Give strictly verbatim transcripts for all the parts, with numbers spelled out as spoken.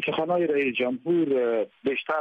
سخنان رئیس جمهور بیشتر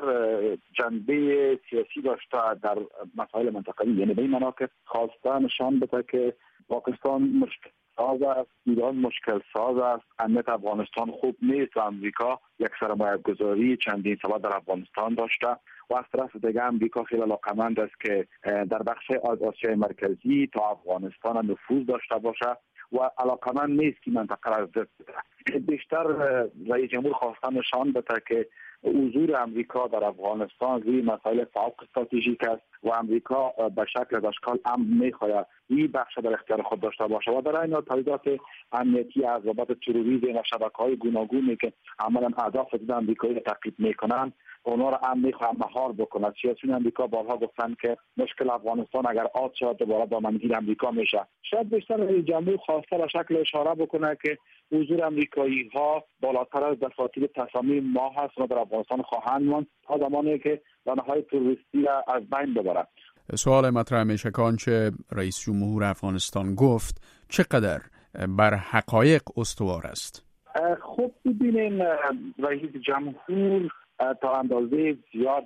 جنبه سیاسی داشته در مسائل منطقه‌ای، یعنی به این معنا که خواسته نشان بده که پاکستان مشکل ساز است، ایران مشکل ساز است، امنیت افغانستان خوب نیست و امریکا یک سرمایه گذاری چندین ساله در افغانستان داشته و از طرف دیگه امریکا خیلی علاقمند است که در بخش از آسیای مرکزی تا افغانستان نفوذ داشته باشه و علاقمند نیست که منطقه را از دست بده. بیشتر رئیس جمهور خواسته نشان بده که حضور امریکا در افغانستان روی مسائل فوق استراتژیک است و امریکا به شکل و اشکال امن می‌خواهد این بخش در اختیار خود داشته باشه و در این حال تهدیدات امنیتی از بابت تروریسم و شبکه‌های گوناگونی که عملاً اهداف ضد امریکایی را تعقیب می‌کنند اونا را هم میخواه مهار بکنه. سیاسیون امریکا بارها گفتن که مشکل افغانستان اگر عاد شد دوباره دامنگیر امریکا میشه. شاید بیشتر رئیس جمهور خواسته به شکل اشاره بکنه که حضور امریکایی ها بالاتر از دفاتر تصامیم ما هست و در افغانستان خواهند ماند تا زمانی که رانه‌های تروریستی را از بین ببرند. سوال مطرح میشه که آنچه رئیس جمهور افغانستان گفت چقدر بر حقایق استوار است؟ خب ببینیم رئیس جمهور تا اندازه زیاد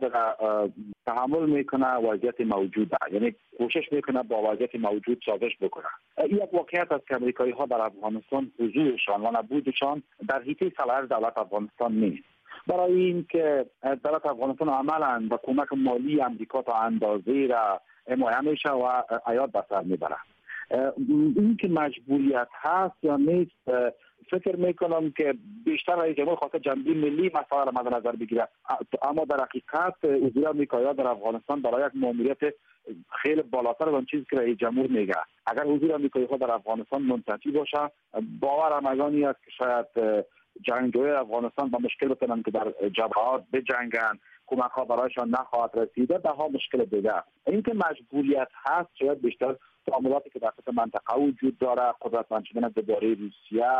تحمل میکنه وضعیت موجوده، یعنی کوشش میکنه با وضعیت موجود سازش بکنه. این یک واقعیت است که امریکایی ها در افغانستان حضورشان و نبودشان در حیطه صلاحیت دولت افغانستان نیست. برای اینکه دولت افغانستان عملا با کمک مالی امریکا تا اندازه را حمایت میشه و عیاد به سر میبره. این که مجبوریت هست یا نیست فکر میکنم که بیشتر رئیس جمهور خواسته جنبه ملی مسائل را مد نظر بگیره، اما در حقیقت حضور امریکایی در افغانستان برای یک ماموریت خیلی بالاتر از آن چیزی که رئیس جمهور میگه. اگر حضور امریکایی در افغانستان منتفی باشه باورم از آنی است که شاید جنگجوی افغانستان با مشکل بتونن که در جبهات بجنگن، کمک ها برایشان نخواهد رسیده، ده ها مشکل دیگه. اینکه مجبوریت هست شاید بیشتر تعاملاتی که در سطح منطقه وجود داره، قدرتمند شدن درباره روسیه،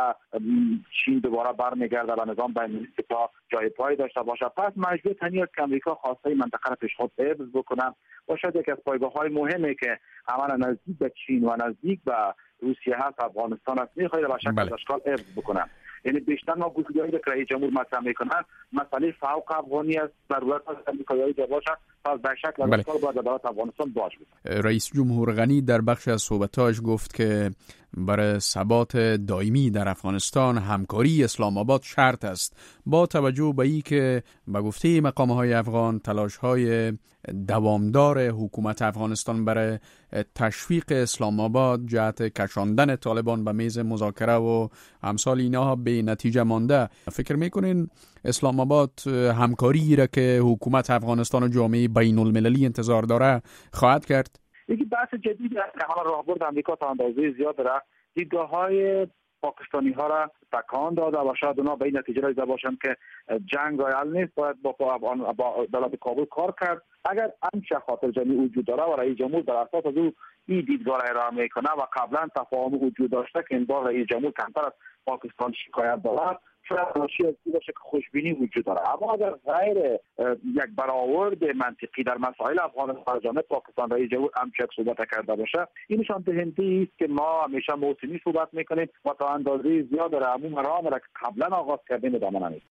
چین دوباره برمیگرده به نظام بین‌المللی تا جای پای داشته باشه. پس مجبور تنی است که امریکا خواسته منطقه را پیش خود حفظ بکنه و شاید یک از پایگاه‌های مهمی که عملا نزدیک به چین و نزدیک به روسیه هست افغانستان است می‌خواد به شکل اشکال حفظ بکنه. یعنی بیشتر ما گفتگویی که رئیس جمهور مطرح میکنن مسئله فوق افغانی است، ضرورت است امریکایی جا باشد، پس به شکل بله. اشکال باید دولت افغانستان باش بشه. رئیس جمهور غنی در بخش از صحبتاش گفت که برای ثبات دائمی در افغانستان همکاری اسلام آباد شرط است، با توجه به این که به گفته مقام‌های افغان تلاش‌های دوامدار حکومت افغانستان برای تشویق اسلام آباد جهت کشاندن طالبان به میز مذاکره و امثال اینها به نتیجه مانده. فکر میکنین اسلام آباد همکاری را که حکومت افغانستان و جامعه بین المللی انتظار داره خواهد کرد؟ یکی بحث جدید است که حالا راهبرد امریکا تا اندازه زیاد را دیدگاه‌های پاکستانی ها را تکان داده و شاید اونا به این نتیجه رسیده باشند که جنگ رایل نیست، باید با, با دولت کابل کار کرد. اگر همچه خاطر جمعی وجود داره و رئیس جمهور در اساس از او این دیدگاه را ارائه میکنه و قبلا تفاهم وجود داشته که این بار رئیس جمهور کمتر از پاکستان شکایت دارد، شاید ناشی از این باشه که خوشبینی وجود داره. اما اگر غیر یک برآورد منطقی در مسائل افغانستان جانب پاکستان رئیس جمهور همچنین صحبت کرده باشه، این نشان دهنده است که ما همیشه موسمی صحبت میکنیم و تا اندازه زیاد در عموم راه را که قبلا آغاز کردیم ادامه نمیدیم.